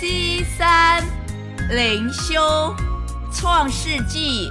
7:3灵修创世纪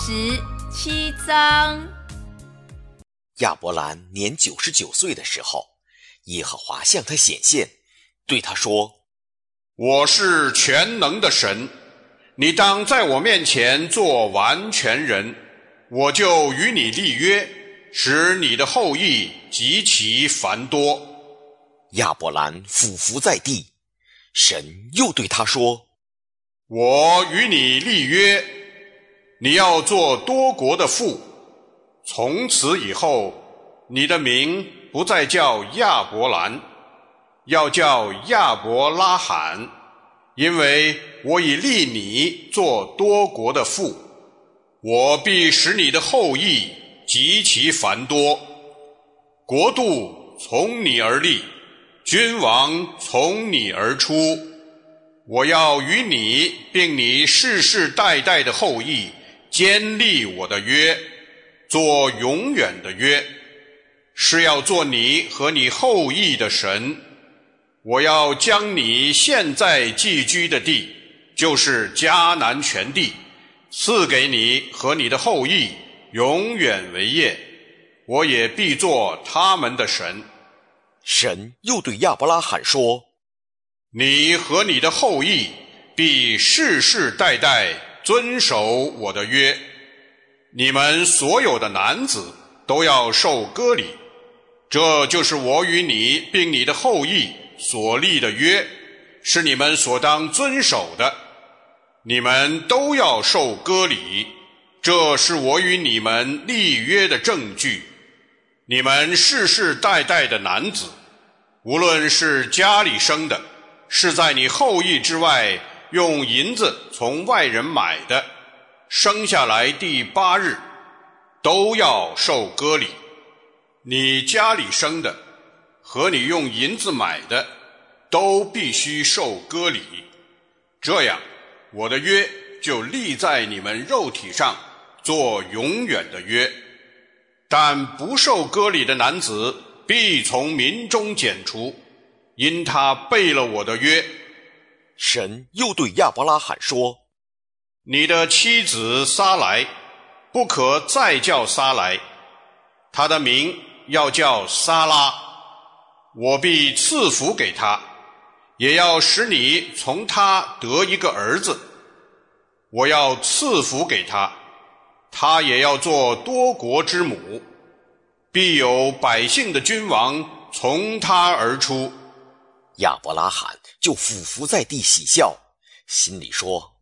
17章。 亚伯兰年99岁的时候，耶和华向他显现，对他说： 我是全能的神，你当在我面前做完全人，我就与你立约，使你的后裔极其繁多。 亚伯兰俯伏在地，神又对他说： 我与你立约，你要做多国的父，从此以后，你的名不再叫亚伯兰，要叫亚伯拉罕，因为我已立你做多国的父，我必使你的后裔极其繁多，国度从你而立，君王从你而出。我要与你并你世世代代的后裔坚立我的约，做永远的约，是要做你和你后裔的神。我要将你现在寄居的地，就是迦南全地，赐给你和你的后裔永远为业，我也必做他们的神。 神又对亚伯拉罕说： 你和你的后裔必世世代代遵守我的约，你们所有的男子都要受割礼，这就是我与你并你的后裔所立的约，是你们所当遵守的。你们都要受割礼，这是我与你们立约的证据。你们世世代代的男子，无论是家里生的，是在你后裔之外用银子从外人买的，生下来第8日，都要受割礼。你家里生的和你用银子买的，都必须受割礼。这样，我的约就立在你们肉体上，做永远的约。但不受割礼的男子必从民中剪除，因他背了我的约。 神又对亚伯拉罕说： 你的妻子撒来，不可再叫撒来，她的名要叫撒拉。我必赐福给她，也要使你从她得一个儿子。我要赐福给她，她也要做多国之母，必有百姓的君王从她而出。 亚伯拉罕就俯伏在地喜笑，心里说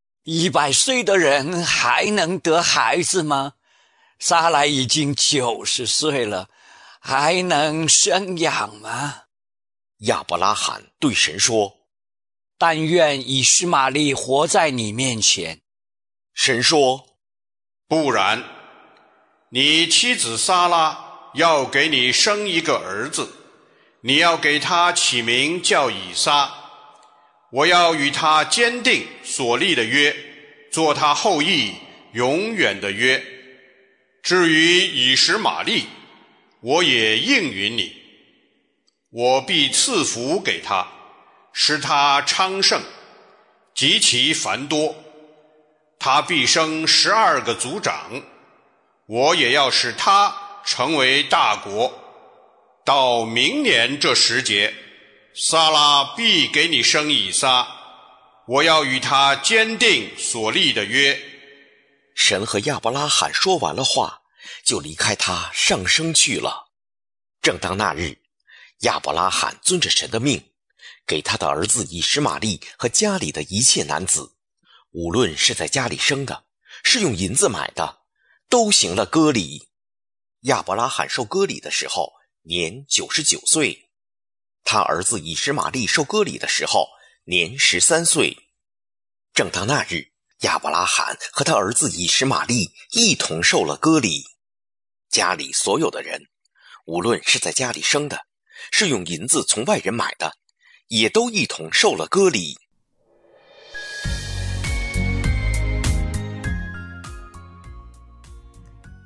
：100岁的人还能得孩子吗？撒来已经90岁了，还能生养吗？ 亚伯拉罕对神说： 但愿以实玛利活在你面前。 神说： 不然，你妻子撒拉要给你生一个儿子，你要给他起名叫以撒。我要与他坚定所立的约，做他后裔永远的约。至于以实玛利，我也应允你，我必赐福给他，使他昌盛，极其繁多。他必生12个族长，我也要使他成为大国。到明年这时节，撒拉必给你生以撒，我要与他坚定所立的约。 神和亚伯拉罕说完了话，就离开他上升去了。正当那日，亚伯拉罕遵着神的命，给他的儿子以实玛利和家里的一切男子，无论是在家里生的，是用银子买的，都行了割礼。亚伯拉罕受割礼的时候年99岁，他儿子以实玛利受割礼的时候年13岁。正当那日，亚伯拉罕和他儿子以实玛利一同受了割礼。家里所有的人，无论是在家里生的，是用银子从外人买的，也都一同受了割礼。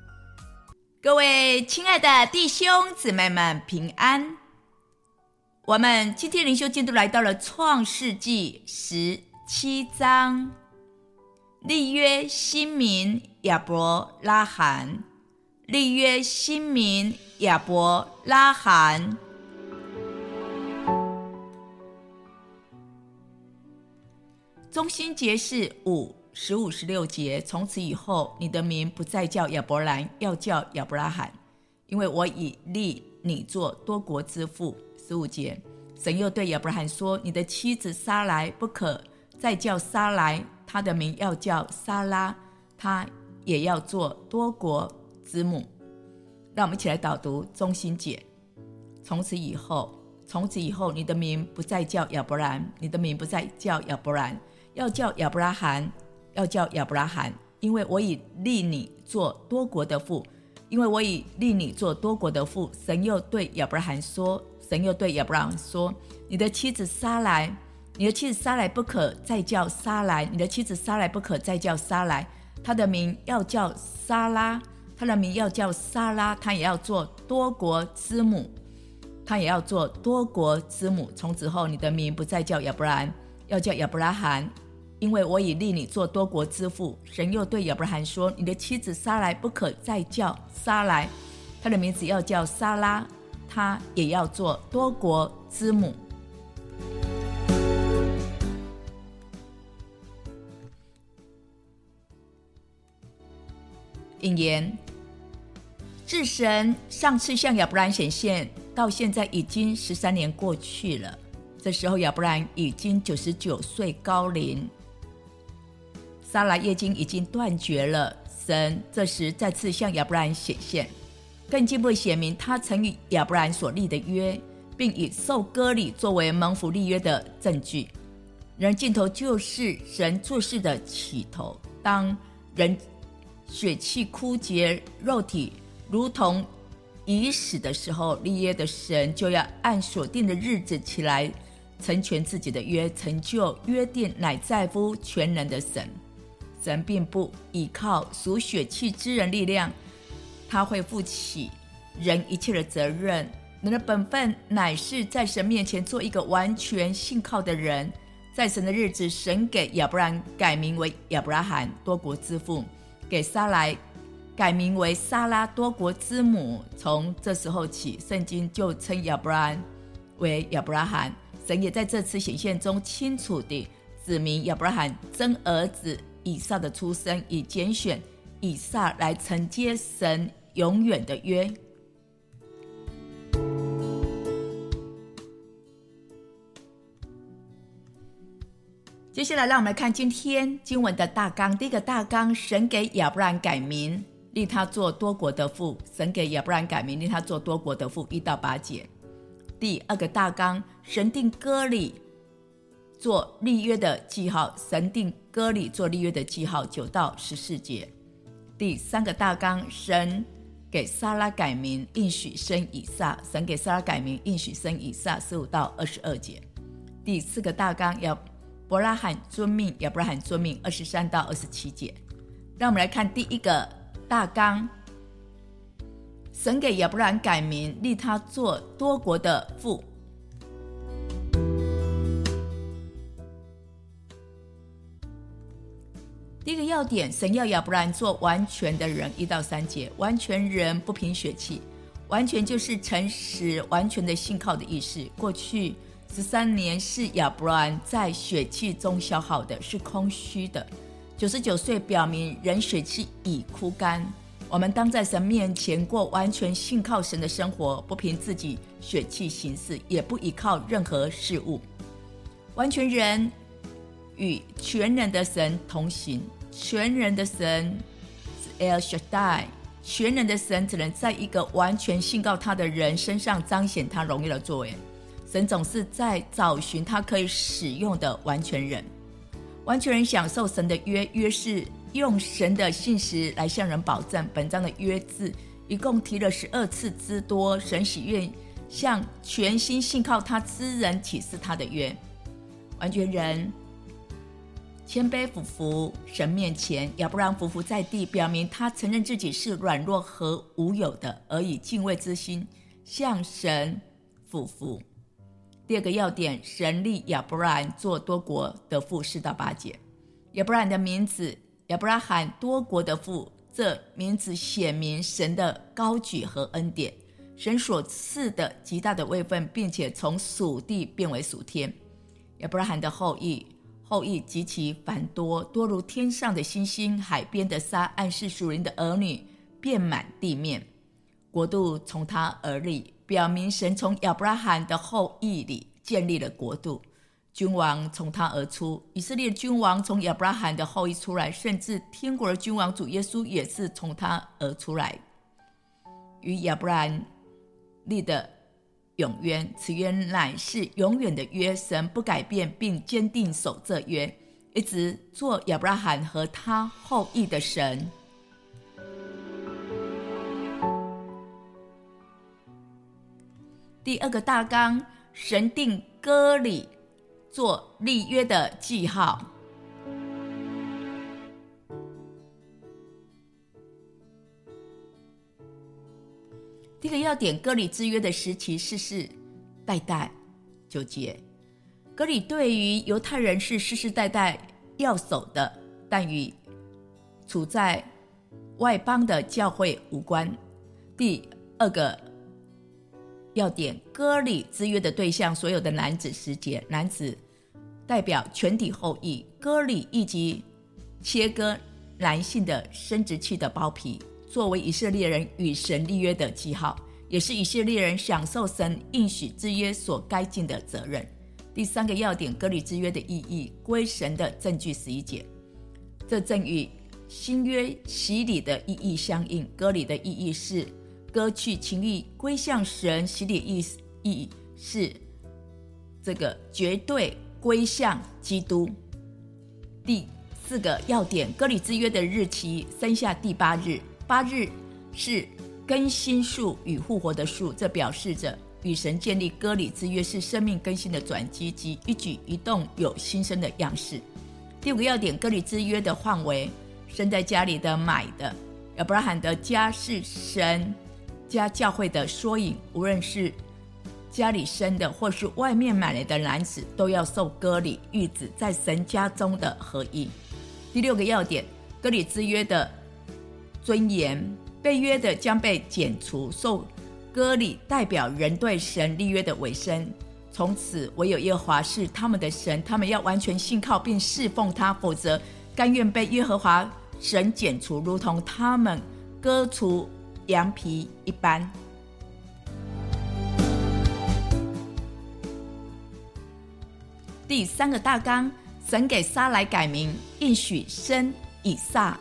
各位亲爱的弟兄姊妹们平安， 我们今天灵修进度来到了创世纪17章，立约新民亚伯拉罕，立约新民亚伯拉罕。中心节是5、15、16节，从此以后，你的名不再叫亚伯兰，要叫亚伯拉罕，因为我已立你做多国之父。15节，神又对亚伯拉罕说，你的妻子撒来不可再叫撒来，她的名要叫撒拉，她也要做多国之母。让我们一起来导读中心节。从此以后，你的名不再叫亚伯兰，你的名不再叫亚伯兰，要叫亚伯拉罕，要叫亚伯拉罕，因为我已立你做多国的父。因为我已立你做多国的父。神又对亚伯拉罕说，你的妻子撒来不可再叫撒来，你的妻子撒来不可再叫撒来，她的名要叫撒拉，她也要做多国之母，从此后，你的名不再叫亚伯兰，要叫亚伯拉罕，因为我已立你做多国之父。神又对亚伯拉罕说，你的妻子撒来不可再叫撒来，她的名字要叫撒拉，她也要做多国之母。引言，自神上次向亚伯兰显现到现在已经13年过去了，这时候亚伯兰已经99岁高龄，撒拉月经已经断绝了。神这时再次向亚伯兰显现，更进一步显明他曾与亚伯兰所立的约，并以受割礼作为蒙福立约的证据。人尽头就是神做事的起头，当人血气枯竭，肉体如同已死的时候，立约的神就要按所定的日子起来成全自己的约，成就约定，乃在乎全能的神。神并不依靠属血气之人力量，他会负起人一切的责任。人的本分乃是在神面前做一个完全信靠的人。在神的日子，神给亚伯兰改名为亚伯拉罕，多国之父，给撒来改名为撒拉，多国之母。从这时候起，圣经就称亚伯兰为亚伯拉罕。神也在这次显现中清楚地指明亚伯拉罕真儿子以撒的出生，以拣选以撒来承接神永远的约。接下来让我们来看今天经文的大纲。第一个大纲，神给亚伯兰改名，立他做多国的父。神给亚伯兰改名，立他做多国的父，1到8节。第二个大纲，神定割礼做立约的记号，神定割礼做立约的记号，9到14节。第三个大纲，神给撒拉改名，应许生以撒，神给撒拉改名，应许生以撒，15到22节。第四个大纲，亚伯拉罕遵命，23到27节。让我们来看第一个大纲，神给亚伯兰改名，立他做多国的父。第一个要点，神要亚伯兰做完全的人，1到3节。完全人不凭血气，完全就是诚实完全的信靠的意思。过去13年是亚伯兰在血气中消耗的，是空虚的。99岁表明人血气已枯干。我们当在神面前过完全信靠神的生活，不凭自己血气行事，也不依靠任何事物。完全人与全能的神同行，全能的神是 El Shaddai， 全能的神只能在一个完全信靠他的人身上彰显他荣耀的作为。神总是在找寻他可以使用的完全人。完全人享受神的约，约是用神的信实来向人保证。本章的约字一共提了12次之多，神喜悦向全心信靠他之人启示他的约。完全人谦卑俯伏神面前，亚伯兰俯伏在地，表明他承认自己是软弱和无有的，而以敬畏之心向神俯伏。 第二个要点，神立亚伯拉罕做多国的父，4到8节。亚伯拉罕的名字，亚伯拉罕多国的父，这名字显明神的高举和恩典，神所赐的极大的位分，并且从属地变为属天。亚伯拉罕的后裔极其繁多，多如天上的星星，海边的沙，暗示属灵的儿女遍满地面。国度从他而立，表明神从亚伯拉罕的后裔里建立了国度。君王从他而出，以色列君王从亚伯拉罕的后裔出来，甚至天国的君王主耶稣也是从他而出来。与亚伯拉罕立的永约，此约乃是永远的约，神不改变并坚定守这约，一直做亚伯拉罕和他后裔的神。第二个大纲，神定割礼做立约的记号。第一个要点，割礼之约的时期世世代代9节。割礼对于犹太人是世世代代要守的，但与处在外邦的教会无关。第二个要点，割礼之约的对象，所有的男子10节。男子代表全体后裔，割礼以及切割男性的生殖器的包皮，作为以色列人与神立约的记号，也是以色列人享受神应许之约所该尽的责任。第三个要点，割礼之约的意义，归神的证据11节。这正与新约洗礼的意义相应。割礼的意义是割去情欲，归向神；洗礼意义是这个绝对归向基督。第四个要点，割礼之约的日期，生下第8日，8日是更新数与复活的数，这表示着与神建立割礼之约是生命更新的转机及一举一动有新生的样式。第5个要点，割礼之约的范围，生在家里的买的，亚伯拉罕的家是神家教会的缩影，无论是家里生的或是外面买来的男子，都要受割礼，预指在神家中的合一。第6个要点，割礼之约的尊严，被约的将被剪除，受割礼代表人对神立约的尾声，从此唯有耶和华是他们的神，他们要完全信靠并侍奉他，否则甘愿被耶和华神剪除，如同他们割除羊皮一般。第3个大纲，神给撒来改名，应许生以撒。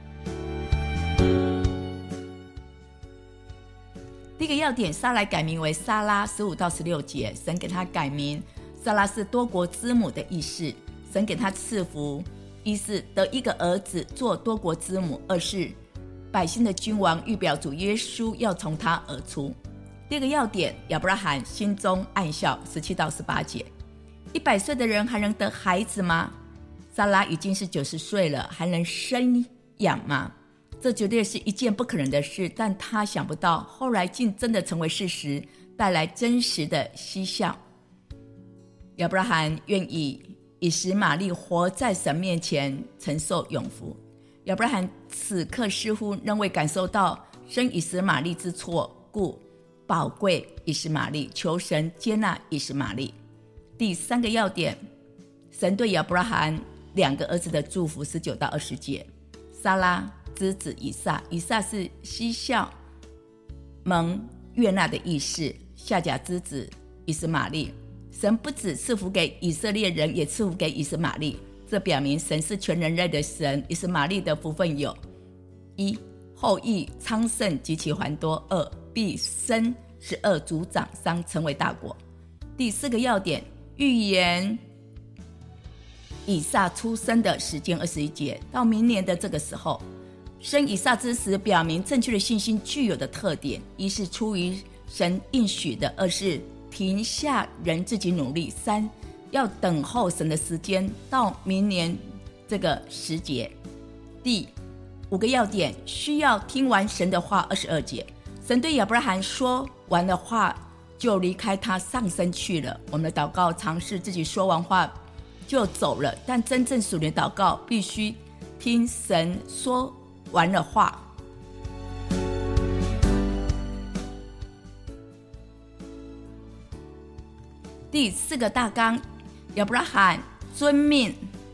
第一个要点，撒来改名为撒拉，15到16节。神给他改名，撒拉是多国之母的意思。神给他赐福，一是得一个儿子做多国之母，二是百姓的君王，预表主耶稣要从他而出。第二个要点，亚伯拉罕心中暗笑，17到18节。100岁的人还能得孩子吗？撒拉已经是90岁了，还能生养吗？这绝对是一件不可能的事，但他想不到后来竟真的成为事实，带来真实的嬉笑。亚伯拉罕愿意以实玛利活在神面前，承受永福。亚伯拉罕此刻似乎仍未感受到生以实玛利之错，故宝贵以实玛利，求神接纳以实玛利。第3个要点，神对亚伯拉罕2个儿子的祝福，19到20节。撒拉之子以撒，以撒是嬉笑蒙悦纳的意思，夏甲之子以实玛利。神不只赐福给以色列人，也赐福给以实玛利，这表明神是全人类的神。以实玛利的福分有：1. 后裔昌盛极其繁多； 2. 必生12族长商，成为大国。第4个要点，预言以撒出生的时间，21节。到明年的这个时候，生以撒之时，表明正确的信心具有的特点：一是出于神应许的；二是停下人自己努力；三要等候神的时间，到明年这个时节。第5个要点，需要听完神的话，22节。神对亚伯拉罕说完的话， 就离开他上升去了。我们的祷告尝试自己说完话就走了，但真正属灵祷告必须听神说完了话。第4个大纲，亚伯拉罕遵命。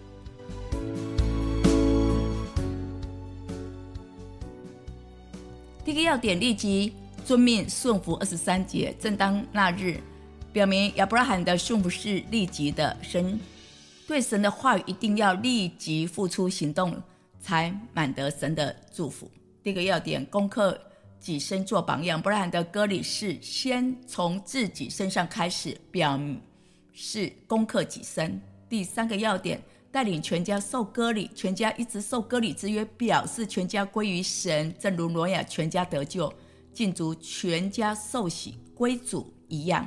第一个要点，立即遵命顺服23节，正当那日，表明亚伯拉罕的顺服是立即的，神对神的话语一定要立即付出行动，才满得神的祝福。第一个要点，攻克己身做榜样。亚伯拉罕的割礼是先从自己身上开始，表示攻克己身。第3个要点，带领全家受割礼，全家一直受割礼之约，表示全家归于神，正如挪亚全家得救，尽足全家受洗归主一样。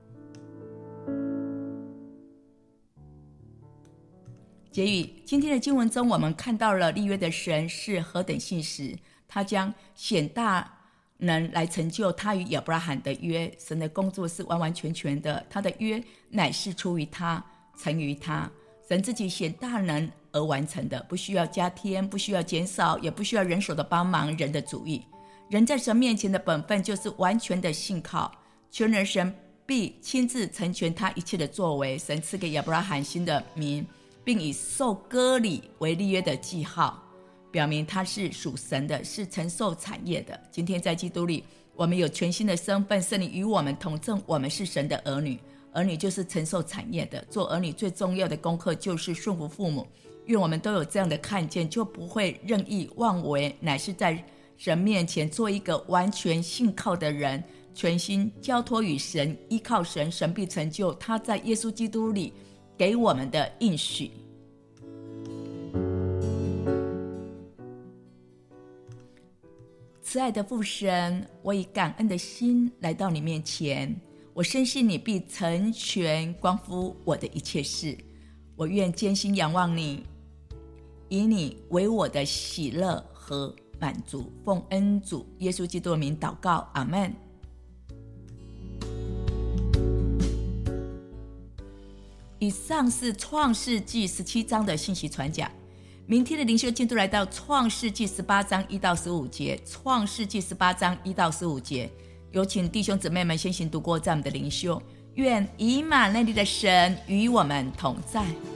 结语，今天的经文中，我们看到了立约的神是何等信实，他将显大能来成就他与亚伯拉罕的约。神的工作是完完全全的，他的约乃是出于他，成于他，神自己显大能而完成的，不需要加添，不需要减少，也不需要人手的帮忙，人的主意。人在神面前的本分就是完全的信靠，全能神必亲自成全他一切的作为。神赐给亚伯拉罕新的名，并以受割礼为立约的记号，表明他是属神的，是承受产业的。今天在基督里，我们有全新的身份，圣灵与我们同证，我们是神的儿女。儿女就是承受产业的，做儿女最重要的功课就是顺服父母。愿我们都有这样的看见，就不会任意妄为，乃是在神面前做一个完全信靠的人，全心交托于神，依靠神，神必成就他在耶稣基督里给我们的应许。慈爱的父神，我以感恩的心来到你面前，我深信你必成全关乎我的一切事。我愿艰辛仰望你，以你为我的喜乐和满足。奉恩主耶稣基督的名祷告，阿们。以上是创世纪17章的信息传讲。明天的灵修进度来到创世纪18章1到15节，创世纪18章1到15节，有请弟兄姊妹们先行读过这样的灵修。愿以马内利的神与我们同在。